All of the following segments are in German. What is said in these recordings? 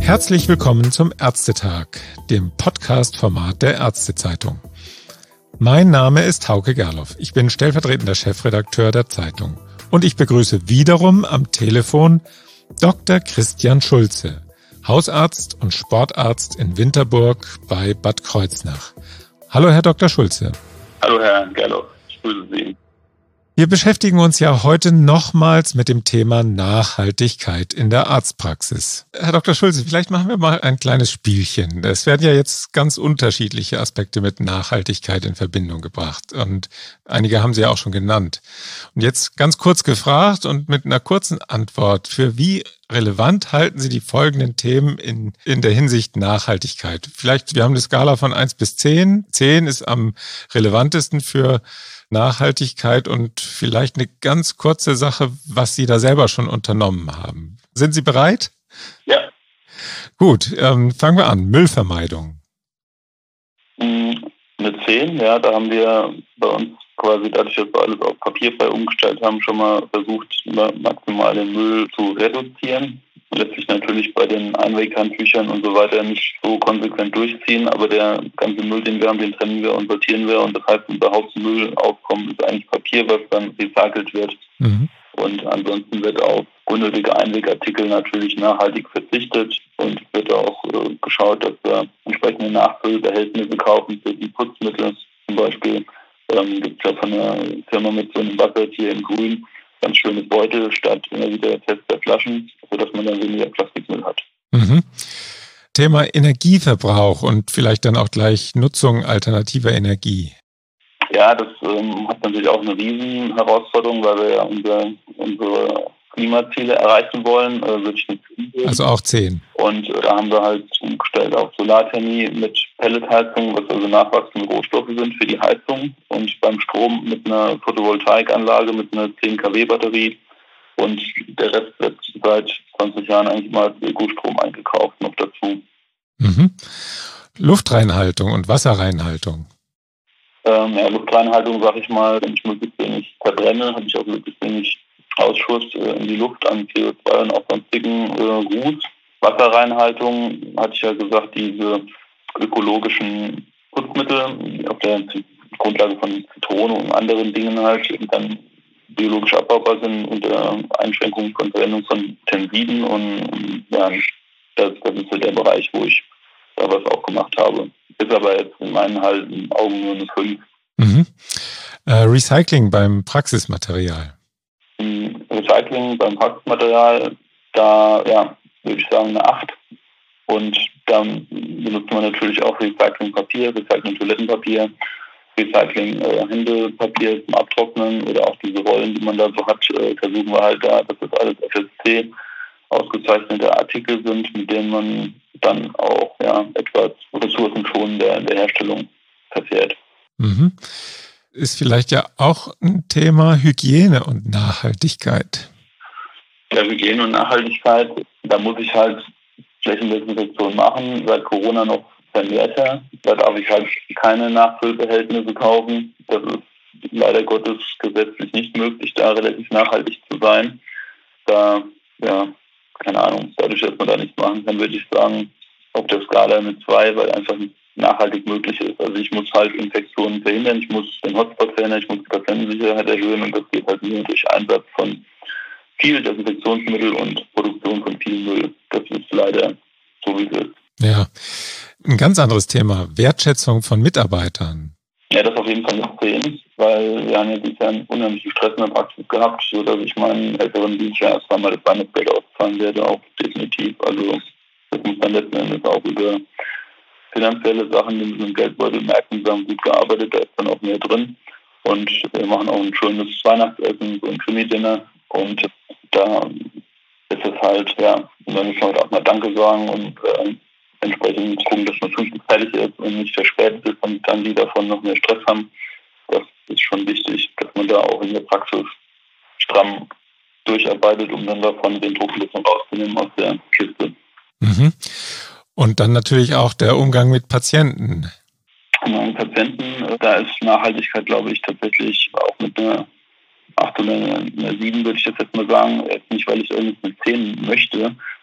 Herzlich willkommen zum Ärztetag, dem Podcast-Format der Ärztezeitung. Mein Name ist Hauke Gerloff. Ich bin stellvertretender Chefredakteur der Zeitung. Und ich begrüße wiederum am Telefon Dr. Christian Schulze, Hausarzt und Sportarzt in Winterburg bei Bad Kreuznach. Hallo, Herr Dr. Schulze. Hallo, Herr Gerloff. Ich grüße Sie. Wir beschäftigen uns ja heute nochmals mit dem Thema Nachhaltigkeit in der Arztpraxis. Herr Dr. Schulze, vielleicht machen wir mal ein kleines Spielchen. Es werden ja jetzt ganz unterschiedliche Aspekte mit Nachhaltigkeit in Verbindung gebracht und einige haben Sie ja auch schon genannt. Und jetzt ganz kurz gefragt und mit einer kurzen Antwort: Für wie relevant halten Sie die folgenden Themen in der Hinsicht Nachhaltigkeit? Vielleicht, wir haben eine Skala von 1 bis 10. 10 ist am relevantesten für Nachhaltigkeit und vielleicht eine ganz kurze Sache, was Sie da selber schon unternommen haben. Sind Sie bereit? Ja. Gut, fangen wir an. Müllvermeidung. Eine 10, ja, da haben wir bei uns quasi, dadurch, dass wir alles auf papierfrei umgestellt haben, schon mal versucht, maximal den Müll zu reduzieren. Letztlich natürlich bei den Einweghandtüchern und so weiter nicht so konsequent durchziehen, aber der ganze Müll, den wir haben, den trennen wir und sortieren wir, und das heißt, unser Hauptmüllaufkommen ist eigentlich Papier, was dann recycelt wird. Mhm. Und ansonsten wird auf unnötige Einwegartikel natürlich nachhaltig verzichtet und wird auch geschaut, dass wir entsprechende Nachfüllbehältnisse kaufen für die Putzmittel. Zum Beispiel gibt es ja von einer Firma mit so einem Bucket hier in Grün ganz schönes Beutel statt immer wieder fester Flaschen, sodass man dann weniger Plastikmüll hat. Mhm. Thema Energieverbrauch und vielleicht dann auch gleich Nutzung alternativer Energie. Ja, das hat natürlich auch eine riesen Herausforderung, weil wir ja unsere Klimaziele erreichen wollen. Also auch 10. Und da haben wir halt umgestellt auf Solarthermie mit Pelletheizung, was also nachwachsende Rohstoffe sind für die Heizung, und beim Strom mit einer Photovoltaikanlage mit einer 10 kW Batterie, und der Rest wird seit 20 Jahren eigentlich mal als Ökostrom eingekauft noch dazu. Mhm. Luftreinhaltung und Wasserreinhaltung. Luftreinhaltung, sage ich mal, wenn ich möglichst wenig verbrenne, habe ich auch möglichst wenig Ausschuss in die Luft an CO2 und auch sonstigen Ruß. Wasserreinhaltung, hatte ich ja gesagt, diese ökologischen Putzmittel auf der Grundlage von Zitrone und anderen Dingen halt, die dann biologisch abbaubar sind, unter Einschränkung von Verwendung von Tensiden, und ja, das ist so der Bereich, wo ich da was auch gemacht habe. Ist aber jetzt in meinen Augen nur eine 5. Mhm. Recycling beim Praxismaterial. Recycling beim Praxismaterial, da würde ich sagen eine 8. Und dann benutzt man natürlich auch Recycling-Papier, Recycling-Toilettenpapier, Recycling-Händepapier zum Abtrocknen oder auch diese Rollen, die man da so hat, versuchen wir halt da, dass das alles FSC ausgezeichnete Artikel sind, mit denen man dann auch etwas ressourcenschonender in der Herstellung verfährt. Mhm. Ist vielleicht ja auch ein Thema Hygiene und Nachhaltigkeit. Ja, Hygiene und Nachhaltigkeit, da muss ich halt Flächendesinfektion machen, seit Corona noch vermehrter. Da darf ich halt keine Nachfüllbehältnisse kaufen. Das ist leider Gottes gesetzlich nicht möglich, da relativ nachhaltig zu sein. Da, keine Ahnung, dadurch, dass man da nichts machen kann, würde ich sagen, auf der Skala eine 2, weil einfach nicht nachhaltig möglich ist. Also ich muss halt Infektionen verhindern, ich muss den Hotspot verhindern, ich muss die Patientensicherheit erhöhen, und das geht halt nur durch Einsatz von viel Desinfektionsmittel und Produktion von viel Müll. Das ist leider so, wie es ist. Ja, ein ganz anderes Thema, Wertschätzung von Mitarbeitern. Ja, das auf jeden Fall noch 10, weil wir haben ja dieses Jahr einen unheimlichen Stress in der Praxis gehabt, sodass ich meinen älteren Dienstler erst einmal das Weihnachtsgeld auszahlen werde, auch definitiv. Also das muss dann letzten Endes auch über finanzielle Sachen, die mit dem Geldbeutel merken, wir haben gut gearbeitet, da ist dann auch mehr drin. Und wir machen auch ein schönes Weihnachtsessen, so ein Krimi-Dinner. Und da ist es halt, und dann muss man halt auch mal Danke sagen und entsprechend gucken, dass man pünktlich fertig ist und nicht verspätet ist und dann die davon noch mehr Stress haben. Das ist schon wichtig, dass man da auch in der Praxis stramm durcharbeitet, um dann davon den Druck ein bisschen rauszunehmen aus der Kiste. Mhm. Und dann natürlich auch der Umgang mit Patienten. Mit Patienten, da ist Nachhaltigkeit, glaube ich, tatsächlich auch mit einer 8 oder einer 7, würde ich jetzt mal sagen. Jetzt nicht, weil ich irgendwas mit 10 möchte,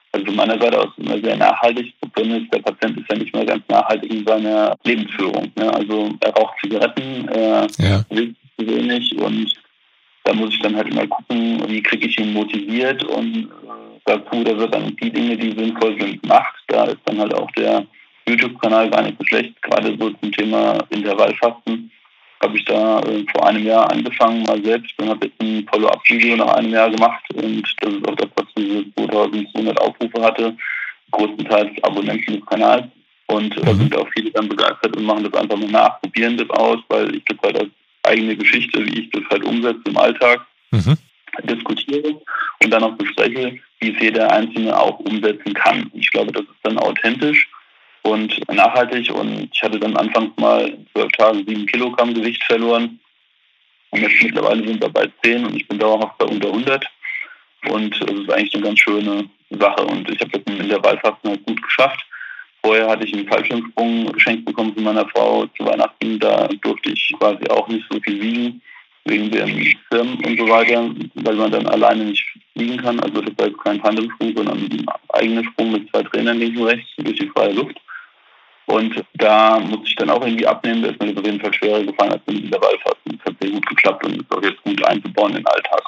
Also von meiner Seite aus immer sehr nachhaltig. Das Problem ist, der Patient ist ja nicht mehr ganz nachhaltig in seiner Lebensführung. Ne? Also er raucht Zigaretten, er bewegt sich zu wenig und da muss ich dann halt immer gucken, wie kriege ich ihn motiviert und dazu, da wird dann die Dinge, die sinnvoll sind, gemacht. Da ist dann halt auch der YouTube-Kanal gar nicht so schlecht, gerade so zum Thema Intervallfasten. Habe ich da vor einem Jahr angefangen, mal selbst, und habe jetzt ein Follow-up-Video nach einem Jahr gemacht und das ist auch das, was diese 2200 Aufrufe hatte, größtenteils Abonnenten des Kanals und da sind auch viele dann begeistert und machen das einfach mal nach, probieren das aus, weil ich das halt als eigene Geschichte, wie ich das halt umsetze im Alltag, diskutiere und dann auch bespreche, wie es jeder Einzelne auch umsetzen kann. Ich glaube, das ist dann authentisch und nachhaltig und ich hatte dann anfangs mal in 12 Tagen 7 Kilogramm Gewicht verloren und jetzt mittlerweile sind wir bei 10 und ich bin dauerhaft bei unter 100 und das ist eigentlich eine ganz schöne Sache und ich habe das im Intervallfasten halt gut geschafft. Vorher hatte ich einen Fallschirmsprung geschenkt bekommen von meiner Frau zu Weihnachten, da durfte ich quasi auch nicht so viel wiegen, wegen dem Schirm und so weiter, weil man dann alleine nicht fliegen kann. Also das war jetzt kein Tandemsprung, sondern ein eigener Sprung mit 2 Trainern links und rechts durch die freie Luft. Und da musste ich dann auch irgendwie abnehmen. Da ist mir das auf jeden Fall schwerer gefallen als im Intervallfasten. Das hat sehr gut geklappt und ist auch jetzt gut einzubauen in den Alltag.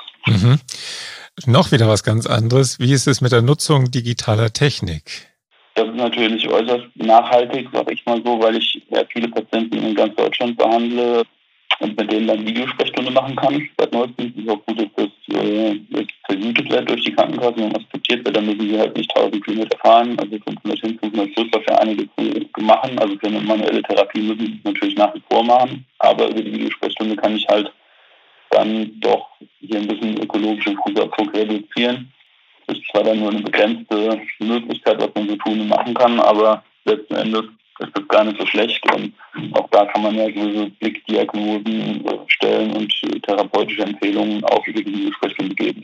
Noch wieder was ganz anderes. Wie ist es mit der Nutzung digitaler Technik? Das ist natürlich äußerst nachhaltig, sage ich mal so, weil ich ja viele Patienten in ganz Deutschland behandle und mit denen dann Videosprechstunde machen kann. Seit neuestem ist es auch gut, dass das jetzt vergütet wird durch die Krankenkasse und akzeptiert wird. Dann müssen sie halt nicht 1000 Kilometer fahren, also 500 hin, 500 zurück, was für einige machen. Also für eine manuelle Therapie müssen sie es natürlich nach wie vor machen. Aber über die Videosprechstunde kann ich halt dann doch hier ein bisschen ökologischen Fußabdruck reduzieren. Das ist zwar dann nur eine begrenzte Möglichkeit, was man so tun und machen kann, aber letzten Endes ist das gar nicht so schlecht und auch da kann man ja gewisse Blickdiagnosen stellen und therapeutische Empfehlungen auch über die Besprechung geben.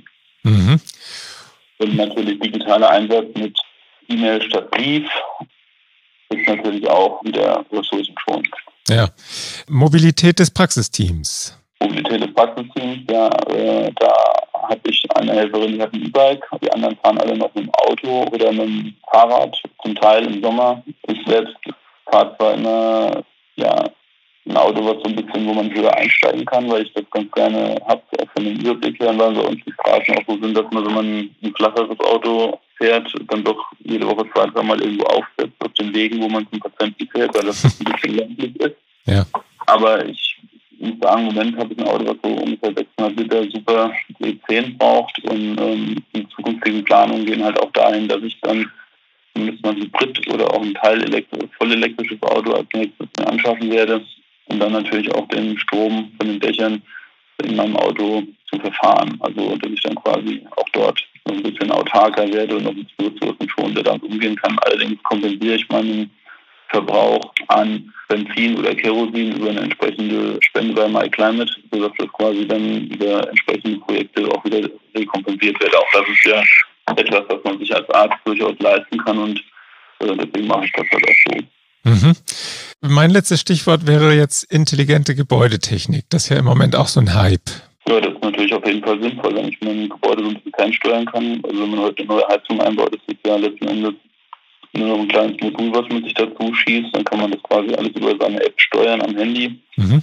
Und natürlich digitaler Einsatz mit E-Mail statt Brief ist natürlich auch wieder ressourcenschonend. Ja. Mobilität des Praxisteams. Mobilität des Praxisteams, ja, da habe ich eine Helferin, die hat ein E-Bike, die anderen fahren alle noch mit dem Auto oder mit dem Fahrrad, zum Teil im Sommer. Ich selbst fahre zwar immer ein Auto, was so ein bisschen, wo man höher einsteigen kann, weil ich das ganz gerne habe, auch von dem Überblick her, weil bei uns die Straßen auch so sind, dass man, wenn man ein flacheres Auto fährt, dann doch jede Woche 2-3 Mal irgendwo aufsetzt auf den Wegen, wo man zum Patienten fährt, weil das ein bisschen ländlich ist. Ja. Aber ich muss sagen, im Moment habe ich ein Auto, was so ungefähr 600 Liter super E10 braucht und die zukünftigen Planungen gehen halt auch dahin, dass ich dann zumindest mal ein Hybrid oder auch ein voll elektrisches Auto als nächstes anschaffen werde und dann natürlich auch den Strom von den Dächern in meinem Auto zu verfahren. Also dass ich dann quasi auch dort noch ein bisschen autarker werde und noch ein bisschen ressourcenschonender damit umgehen kann. Allerdings kompensiere ich meinen Verbrauch an Benzin oder Kerosin über eine entsprechende Spende bei MyClimate, sodass das quasi dann über entsprechende Projekte auch wieder rekompensiert wird. Auch das ist ja etwas, was man sich als Arzt durchaus leisten kann und deswegen mache ich das halt auch so. Mein letztes Stichwort wäre jetzt intelligente Gebäudetechnik. Das ist ja im Moment auch so ein Hype. Ja, das ist natürlich auf jeden Fall sinnvoll, wenn ich mein Gebäude so ein bisschen fernsteuern kann. Also wenn man heute eine neue Heizung einbaut, ist das ja letzten Endes nur noch ein kleines Modul, was man sich dazu schießt, dann kann man das quasi alles über seine App steuern am Handy.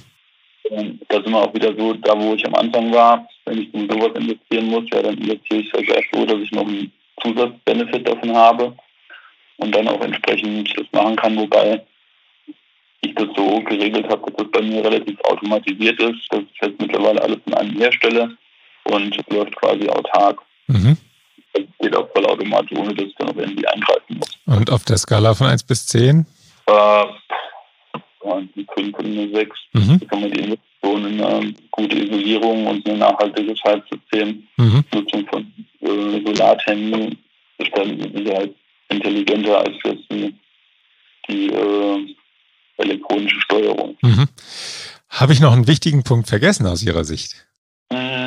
Da sind wir auch wieder so, da wo ich am Anfang war, wenn ich in sowas investieren muss, ja, dann investiere ich halt gleich so, dass ich noch einen Zusatzbenefit davon habe und dann auch entsprechend das machen kann, wobei ich das so geregelt habe, dass das bei mir relativ automatisiert ist, dass ich jetzt mittlerweile alles in einem herstelle und läuft quasi autark. Das geht auch vollautomatisch, ohne dass ich dann noch irgendwie eingreifen muss. Und auf der Skala von 1 bis 10? 5 und eine 6. Da kann man die Investition in eine gute Isolierung und ein nachhaltiges Heizsystem, Nutzung von Solarthermie, ist dann mit Sicherheit intelligenter als jetzt die elektronische Steuerung. Habe ich noch einen wichtigen Punkt vergessen aus Ihrer Sicht?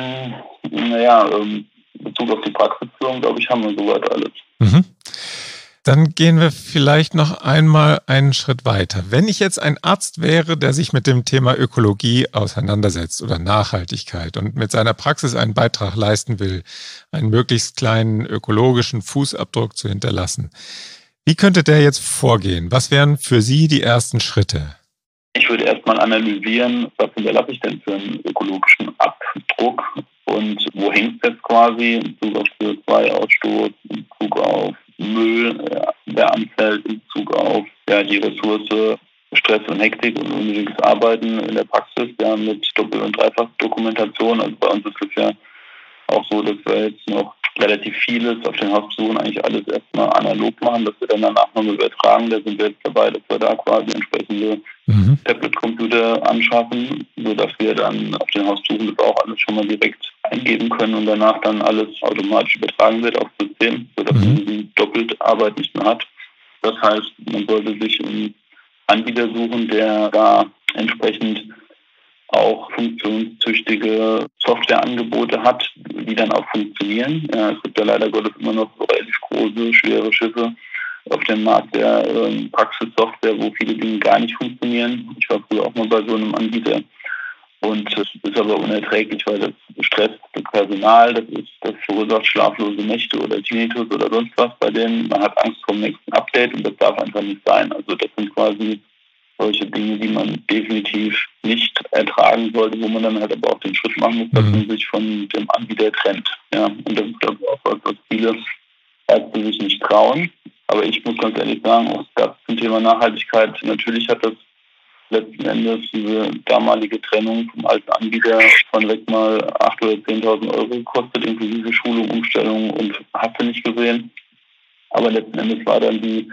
In Bezug auf die Praxisführung, glaube ich, haben wir soweit alles. Dann gehen wir vielleicht noch einmal einen Schritt weiter. Wenn ich jetzt ein Arzt wäre, der sich mit dem Thema Ökologie auseinandersetzt oder Nachhaltigkeit und mit seiner Praxis einen Beitrag leisten will, einen möglichst kleinen ökologischen Fußabdruck zu hinterlassen, wie könnte der jetzt vorgehen? Was wären für Sie die ersten Schritte? Ich würde erstmal analysieren, was hinterlasse ich denn für einen ökologischen Abdruck und wo hängt es jetzt quasi in Bezug auf CO2-Ausstoß, in Bezug auf Müll, der anfällt, in Bezug auf die Ressource Stress und Hektik und unnötiges Arbeiten in der Praxis, mit Doppel- und Dreifach-Dokumentation. Also bei uns ist es ja auch so, dass wir jetzt noch relativ vieles auf den Hausbesuchen eigentlich alles erstmal analog machen, dass wir dann danach nochmal übertragen. Da sind wir jetzt dabei, dass wir da quasi entsprechende Tablet-Computer anschaffen, sodass wir dann auf den Hausbesuchen das auch alles schon mal direkt eingeben können und danach dann alles automatisch übertragen wird aufs System, sodass man diese Doppelarbeit nicht mehr hat. Das heißt, man sollte sich einen Anbieter suchen, der da entsprechend auch funktionstüchtige Softwareangebote hat, die dann auch funktionieren. Es gibt ja leider Gottes immer noch so relativ große, schwere Schiffe auf dem Markt der Praxissoftware, wo viele Dinge gar nicht funktionieren. Ich war früher auch mal bei so einem Anbieter und das ist aber unerträglich, weil das stresst das Personal, das verursacht schlaflose Nächte oder Tinnitus oder sonst was bei denen. Man hat Angst vor dem nächsten Update und das darf einfach nicht sein. Also das sind quasi solche Dinge, die man definitiv nicht ertragen sollte, wo man dann halt aber auch den Schritt machen muss, dass man sich von dem Anbieter trennt. Ja, und das ist, glaube ich, auch was, was viele Ärzte sich nicht trauen. Aber ich muss ganz ehrlich sagen, auch das zum Thema Nachhaltigkeit, natürlich hat das letzten Endes diese damalige Trennung vom alten Anbieter von weg mal 8.000 oder 10.000 Euro gekostet, inklusive Schulung, Umstellung und hast du nicht gesehen. Aber letzten Endes war dann die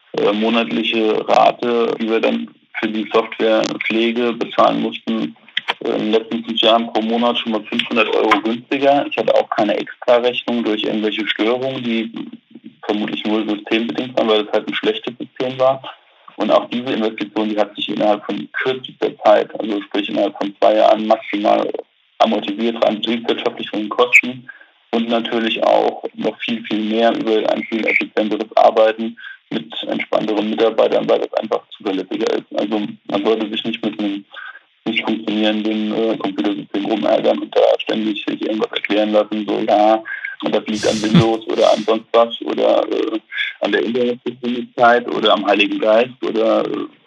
monatliche Rate, die wir dann für die Softwarepflege bezahlen mussten, in den letzten 5 Jahren pro Monat schon mal 500 Euro günstiger. Ich hatte auch keine Extrarechnung durch irgendwelche Störungen, die vermutlich nur systembedingt waren, weil es halt ein schlechtes System war. Und auch diese Investition, die hat sich innerhalb von kürzester Zeit, also sprich innerhalb von 2 Jahren maximal amortisiert, rein betriebswirtschaftlich von den Kosten und natürlich auch noch viel, viel mehr über ein viel effizienteres Arbeiten mit entspannteren Mitarbeitern, weil das einfach zuverlässiger ist. Also man sollte sich nicht mit einem nicht funktionierenden Computersystem rumärgern und da ständig sich irgendwas erklären lassen, so und das liegt an Windows oder an sonst was oder an der Internetgeschwindigkeit oder am Heiligen Geist oder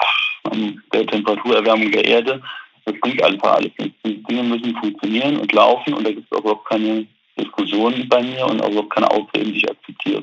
an der Temperaturerwärmung der Erde. Das bringt einfach alles nicht. Die Dinge müssen funktionieren und laufen und da gibt es auch überhaupt keine Diskussionen bei mir und auch überhaupt keine Ausreden, die ich akzeptiere.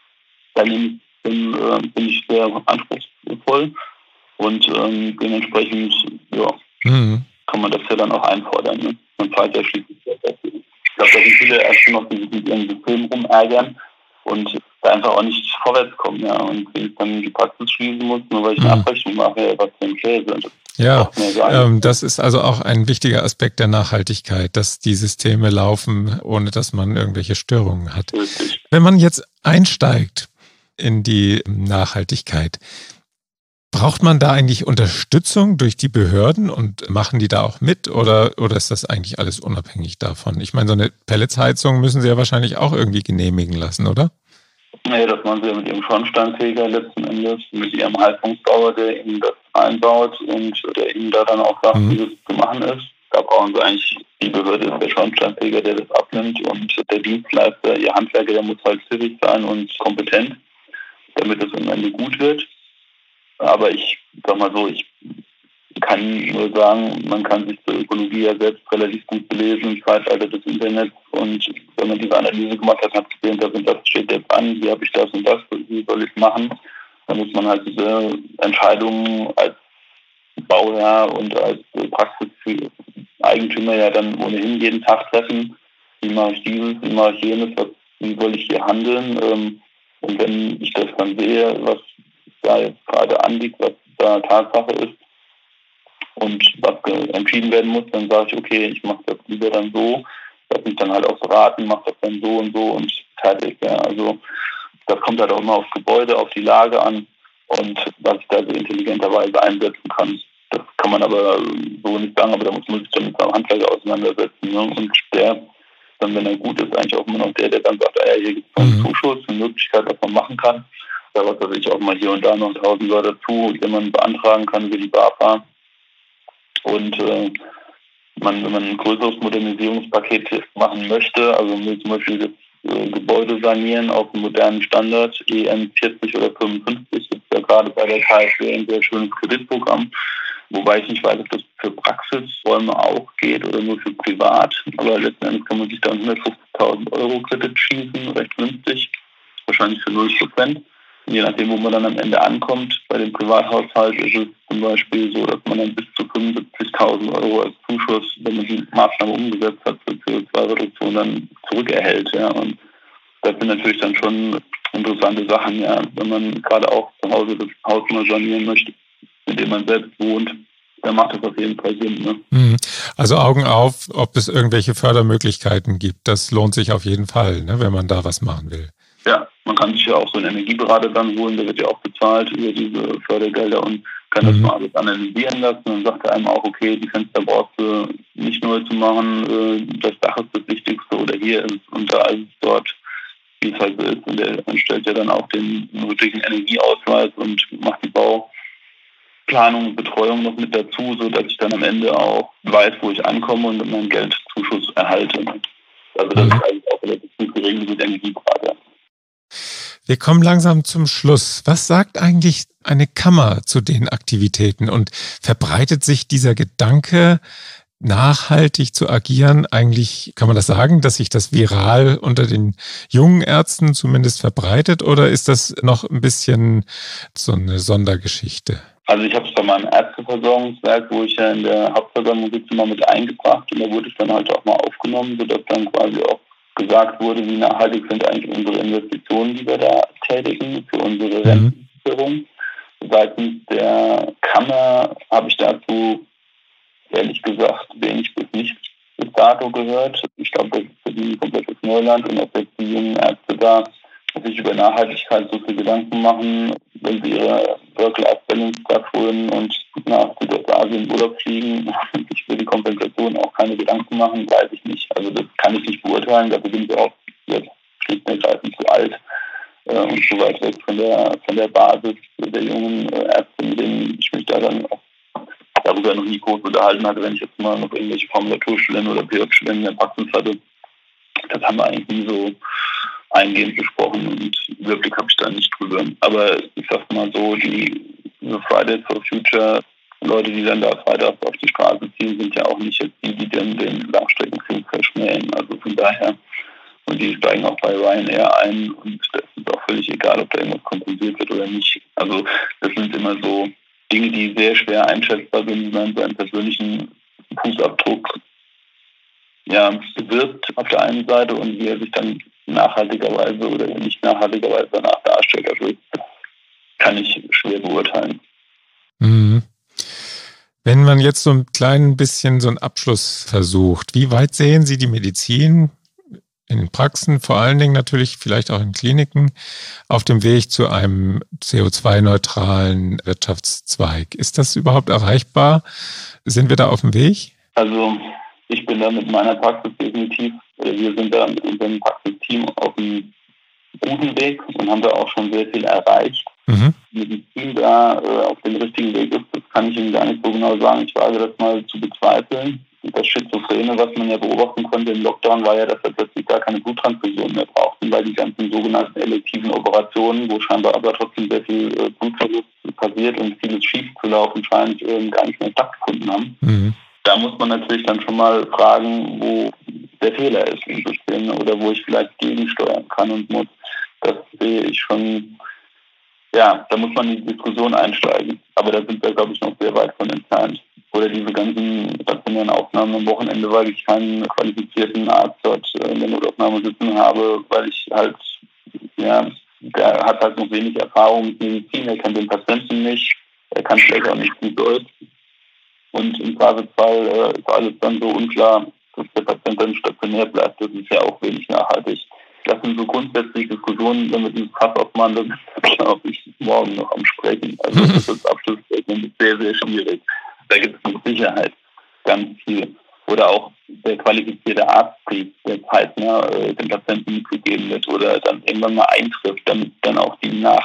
Dann bin ich sehr anspruchsvoll und dementsprechend kann man das ja dann auch einfordern. Ne? Man zahlt ja schließlich dafür. Ich glaube, da sind viele Ärzte noch, die sich mit ihren Systemen rumärgern und da einfach auch nicht vorwärts kommen. Ja? Und wenn ich dann die Praxis schließen muss, nur weil ich eine Abrechnung mache, was für ein Käse. Ja, das ist also auch ein wichtiger Aspekt der Nachhaltigkeit, dass die Systeme laufen, ohne dass man irgendwelche Störungen hat. Richtig. Wenn man jetzt einsteigt in die Nachhaltigkeit, braucht man da eigentlich Unterstützung durch die Behörden und machen die da auch mit oder ist das eigentlich alles unabhängig davon? Ich meine, so eine Pelletsheizung müssen Sie ja wahrscheinlich auch irgendwie genehmigen lassen, oder? Nee, das machen sie ja mit ihrem Schornsteinfeger letzten Endes, mit ihrem Heizungsbauer, der ihnen das einbaut und der ihnen da dann auch sagt, wie das zu machen ist. Da brauchen sie eigentlich die Behörde, der Schornsteinfeger, der das abnimmt und der Dienstleister, ihr Handwerker, der muss halt pfiffig sein und kompetent, damit es am Ende gut wird. Aber ich sag mal so, ich kann nur sagen, man kann sich zur Ökologie ja selbst relativ gut belesen im Zeitalter des Internets und wenn man diese Analyse gemacht hat, hat gesehen, das steht jetzt an, hier habe ich das und das, wie soll ich es machen? Dann muss man halt diese Entscheidungen als Bauherr und als Praxiseigentümer ja dann ohnehin jeden Tag treffen. Wie mache ich dieses, wie mache ich jenes, wie soll ich hier handeln? Und wenn ich das dann sehe, was da jetzt gerade anliegt, was da Tatsache ist und was entschieden werden muss, dann sage ich, okay, ich mache das lieber dann so, lass mich dann halt auch beraten, mache das dann so und fertig. Ja. Also das kommt halt auch immer aufs Gebäude, auf die Lage an und was ich da so intelligenterweise einsetzen kann. Das kann man aber so nicht sagen, aber da muss man sich dann mit seinem Handwerker auseinandersetzen. Ne? Und der, dann wenn er gut ist, eigentlich auch immer noch der dann sagt, hier gibt es einen Zuschuss, eine Möglichkeit, was man machen kann. da was weiß ich auch mal hier und da noch 1.000 Euro dazu, den man beantragen kann über die BAFA. Und wenn man ein größeres Modernisierungspaket machen möchte, also zum Beispiel das Gebäude sanieren auf einem modernen Standard, EN 40 oder 55, ist ja gerade bei der KfW ein sehr schönes Kreditprogramm, wobei ich nicht weiß, ob das für Praxisräume auch geht oder nur für privat, aber letzten Endes kann man sich dann 150.000 Euro Kredit schießen, recht günstig, wahrscheinlich für 0%. Je nachdem, wo man dann am Ende ankommt. Bei dem Privathaushalt ist es zum Beispiel so, dass man dann bis zu 75.000 Euro als Zuschuss, wenn man die Maßnahme umgesetzt hat, für CO2-Reduktion dann zurückerhält. Ja. Und das sind natürlich dann schon interessante Sachen, ja. Wenn man gerade auch zu Hause das Haus mal sanieren möchte, in dem man selbst wohnt, dann macht das auf jeden Fall Sinn. Ne? Also Augen auf, ob es irgendwelche Fördermöglichkeiten gibt. Das lohnt sich auf jeden Fall, ne, wenn man da was machen will. Ja, man kann sich ja auch so einen Energieberater dann holen, der wird ja auch bezahlt über diese Fördergelder und kann das mal alles analysieren lassen. Dann sagt er einem auch, okay, die Fenster brauchst du nicht neu zu machen, das Dach ist das Wichtigste oder hier ist und da ist es dort, wie es halt so ist. Und der stellt ja dann auch den nötigen Energieausweis und macht die Bauplanung und Betreuung noch mit dazu, sodass ich dann am Ende auch weiß, wo ich ankomme und meinen Geldzuschuss erhalte. Also das ist eigentlich auch relativ gut geregelt mit Energieberater. Wir kommen langsam zum Schluss. Was sagt eigentlich eine Kammer zu den Aktivitäten und verbreitet sich dieser Gedanke, nachhaltig zu agieren? Eigentlich kann man das sagen, dass sich das viral unter den jungen Ärzten zumindest verbreitet, oder ist das noch ein bisschen so eine Sondergeschichte? Also ich habe es bei meinem Ärzteversorgungswerk, wo ich ja in der Hauptversammlung sitze, mal mit eingebracht und da wurde es dann halt auch mal aufgenommen, sodass dann quasi auch gesagt wurde, wie nachhaltig sind eigentlich unsere Investitionen, die wir da tätigen für unsere Rentensicherung. Seitens der Kammer habe ich dazu ehrlich gesagt wenig bis nichts bis dato gehört. Ich glaube, das ist für die komplettes Neuland und ob jetzt die jungen Ärzte da sich über Nachhaltigkeit so viel Gedanken machen, wenn sie ihre Work-Life-Balance holen und nach Südostasien in Urlaub fliegen und sich für die Kompensation auch keine Gedanken machen, weiß ich nicht. Also das kann ich nicht beurteilen, dafür bin ich auch jetzt schlicht und ergreifend zu alt und zu weit weg von der Basis der jungen Ärzte, mit denen ich mich da dann auch darüber noch nie groß unterhalten hatte, wenn ich jetzt mal noch irgendwelche Formulaturstudenten oder PJ-Studenten in der Praxis hatte. Das haben wir eigentlich nie so eingehend besprochen und Überblick habe ich da nicht drüber. Aber ich sag mal so, die Fridays for Future Leute, die dann da freitags auf die Straße ziehen, sind ja auch nicht jetzt die dann den Langstreckenflug verschmähen. Also von daher, und die steigen auch bei Ryanair ein und das ist auch völlig egal, ob da irgendwas kompensiert wird oder nicht. Also das sind immer so Dinge, die sehr schwer einschätzbar sind, wie man seinen persönlichen Fußabdruck bewirbt auf der einen Seite und wie er sich dann nachhaltigerweise oder nicht nachhaltigerweise danach darstellt. Also kann ich schwer beurteilen. Wenn man jetzt so ein klein bisschen so einen Abschluss versucht, wie weit sehen Sie die Medizin in den Praxen, vor allen Dingen natürlich vielleicht auch in Kliniken, auf dem Weg zu einem CO2-neutralen Wirtschaftszweig? Ist das überhaupt erreichbar? Sind wir da auf dem Weg? Also ich bin da mit meiner Praxis definitiv, wir sind da mit unserem Praxisteam auf einem guten Weg und haben da auch schon sehr viel erreicht. Medizin da auf dem richtigen Weg ist, das kann ich Ihnen gar nicht so genau sagen. Ich wage das mal zu bezweifeln. Das Schizophrene, was man ja beobachten konnte im Lockdown, war ja, dass wir plötzlich gar keine Bluttransfusion mehr brauchten, weil die ganzen sogenannten elektiven Operationen, wo scheinbar aber trotzdem sehr viel Blutverlust passiert und vieles schief zu laufen scheint, gar nicht mehr stattgefunden haben. Da muss man natürlich dann schon mal fragen, wo der Fehler ist im System oder wo ich vielleicht gegensteuern kann und muss. Das sehe ich schon, da muss man in die Diskussion einsteigen. Aber da sind wir, glaube ich, noch sehr weit von entfernt. Oder diese ganzen stationären Aufnahmen am Wochenende, weil ich keinen qualifizierten Arzt dort in der Notaufnahme sitzen habe, weil ich halt, der hat halt noch wenig Erfahrung mit Medizin, er kennt den Patienten nicht, er kann vielleicht auch nicht gut Deutsch. Und im Zweifelsfall ist alles dann so unklar, dass der Patient dann stationär bleibt. Das ist ja auch wenig nachhaltig. Das sind so grundsätzliche Diskussionen, wenn wir dieses Fass aufmachen, dann bin ich auch morgen noch am Sprechen. Also das ist Abschlussstatement sehr, sehr schwierig. Da gibt es mit Sicherheit ganz viel. Oder auch der qualifizierte Arztbrief, der zeitnah dem Patienten mitgegeben wird oder dann irgendwann mal eintrifft, damit dann auch die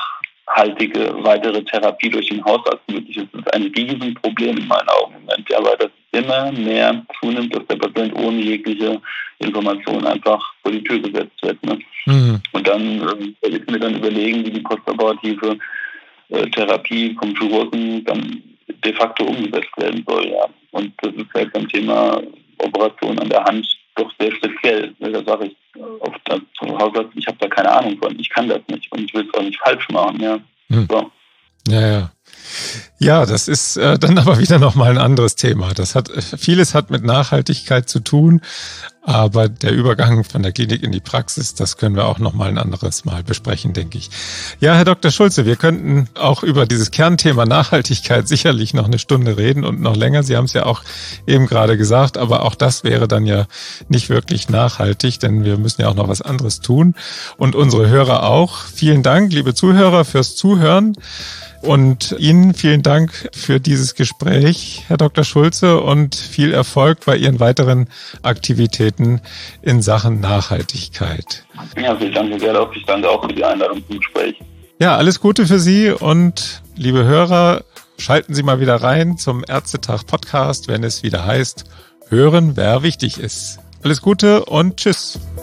nachhaltige weitere Therapie durch den Hausarzt möglich ist. Das ist ein Riesenproblem in meinen Augen im Moment, ja, weil das immer mehr zunimmt, dass der Patient ohne jegliche Information einfach vor die Tür gesetzt wird. Ne? Mhm. Und dann werde ich mir dann überlegen, wie die postoperative Therapie vom Chirurgen dann de facto umgesetzt werden soll. Ja. Und das ist halt beim Thema Operation an der Hand doch sehr speziell. Da sage ich oft zum Hausarzt, ich habe da keine Ahnung von, ich kann das nicht und ich will es auch nicht falsch machen. Ja, so. Ja. Ja, das ist dann aber wieder nochmal ein anderes Thema. Vieles hat mit Nachhaltigkeit zu tun, aber der Übergang von der Klinik in die Praxis, das können wir auch nochmal ein anderes Mal besprechen, denke ich. Ja, Herr Dr. Schulze, wir könnten auch über dieses Kernthema Nachhaltigkeit sicherlich noch eine Stunde reden und noch länger. Sie haben es ja auch eben gerade gesagt, aber auch das wäre dann ja nicht wirklich nachhaltig, denn wir müssen ja auch noch was anderes tun und unsere Hörer auch. Vielen Dank, liebe Zuhörer, fürs Zuhören. Und Ihnen vielen Dank für dieses Gespräch, Herr Dr. Schulze, und viel Erfolg bei Ihren weiteren Aktivitäten in Sachen Nachhaltigkeit. Ja, vielen Dank, Herr Gerloff. Ich danke auch für die Einladung zum Gespräch. Ja, alles Gute für Sie und liebe Hörer, schalten Sie mal wieder rein zum Ärztetag-Podcast, wenn es wieder heißt, hören, wer wichtig ist. Alles Gute und tschüss.